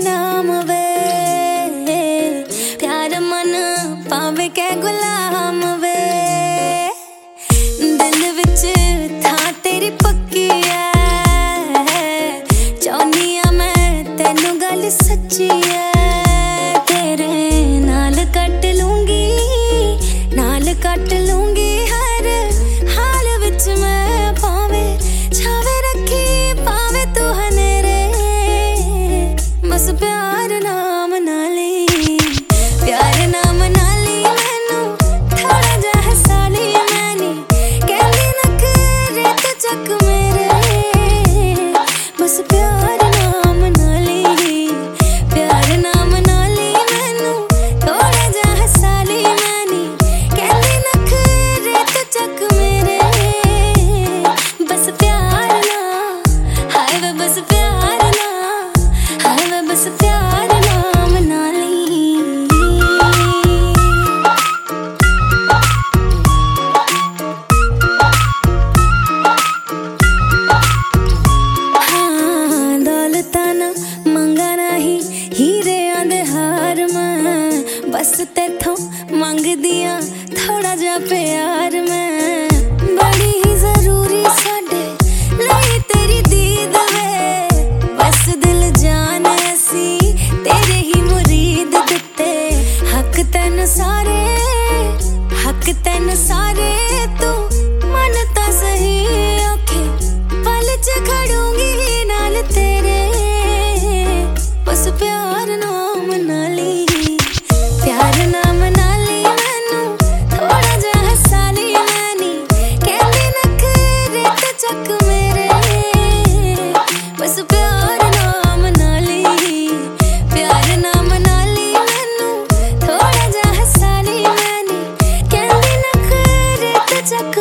नाम वे प्यार मन पावे कै गुलाम वे दिल विच था तेरी पक्की है चाहनी आ मैं तेनू गल सच्ची है तेरे नाल कट लूंगी हर हाल विच मैं पावे छावे रखी पावे तू हनेरे बस प्यार नाम नाली प्यार नाम नाली मैनू थोड़ा जा हसाली मैनी कहंदी नखरे तो चक मेरे बस प्यार नाम नाली प्यार नाम नाली मैनू थोड़ा जा हसाली मैनी कहंदी नखरे तो चक मेरे बस प्यार ना हाय वे बस प्यार ना हाय वे बस प्यार नाम नाली हाँ दौलता ना मंगा नहीं हीरे आंदे हार मैं बस तेथों मंगदियां थोड़ा जा प्यार मैं बड़ी ही जरूरी साडे लई तेरी दीद वे बस दिल जान ऐसी तेरे ही मुरीद दिते हक तैनू सारे तू मन ता सही औखे पल च खड़ूंगी नाल तेरे बस प्यार नाम नाली प्यार नाम नाली मैनू थोड़ा जा हसाली मैनी कहंदी नखरे तो चक मेरे बस प्यार नाम नाली मैनू थोड़ा जा हसाली मैनी कहंदी नखरे तो चक